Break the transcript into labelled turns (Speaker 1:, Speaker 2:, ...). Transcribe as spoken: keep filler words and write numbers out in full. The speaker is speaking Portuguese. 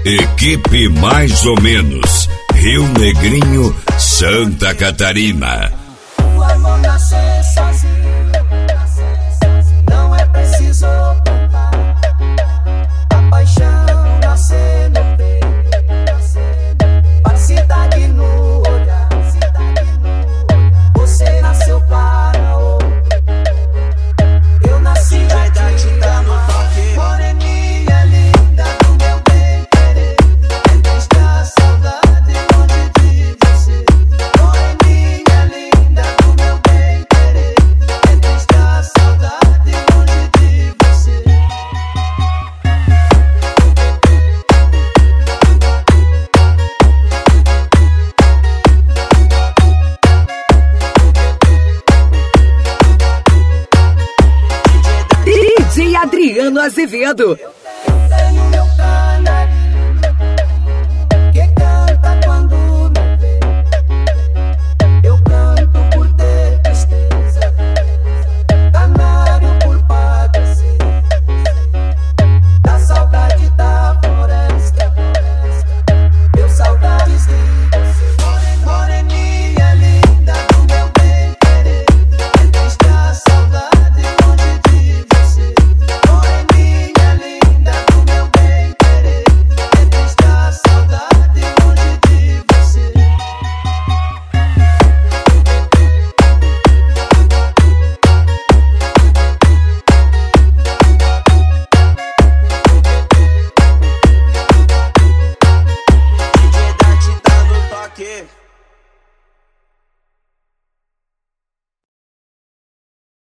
Speaker 1: Equipe Mais ou Menos, Rio Negrinho, Santa Catarina.
Speaker 2: O amor nascer sozinho, não é preciso poupar. A paixão nascer no peito, pacidade no olhar. Você nasceu para ouro, eu nasci pra te dar no toque. Moreninha linda do meu bem querer, entre a saudade longe de você. Moreninha linda do meu bem querer, entre a saudade longe de você.
Speaker 3: D J Adriano Azevedo.